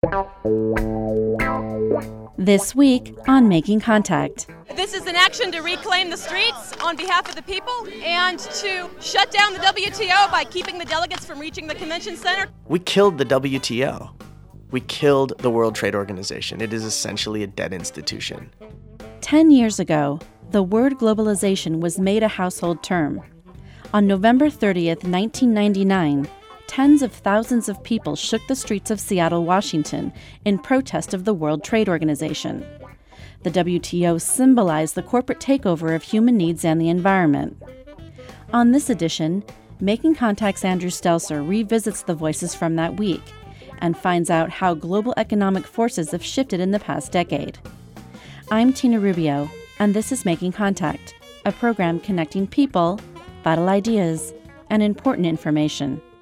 This week on Making Contact. This is an action to reclaim the streets on behalf of the people and to shut down the WTO by keeping the delegates from reaching the convention center. We killed the WTO. We killed the World Trade Organization. It is essentially a dead institution. 10 years ago, the word globalization was made a household term. On November 30th, 1999, tens of thousands of people shook the streets of Seattle, Washington, in protest of the World Trade Organization. The WTO symbolized the corporate takeover of human needs and the environment. On this edition, Making Contact's Andrew Stelzer revisits the voices from that week and finds out how global economic forces have shifted in the past decade. I'm Tina Rubio, and this is Making Contact, a program connecting people, vital ideas, and important information.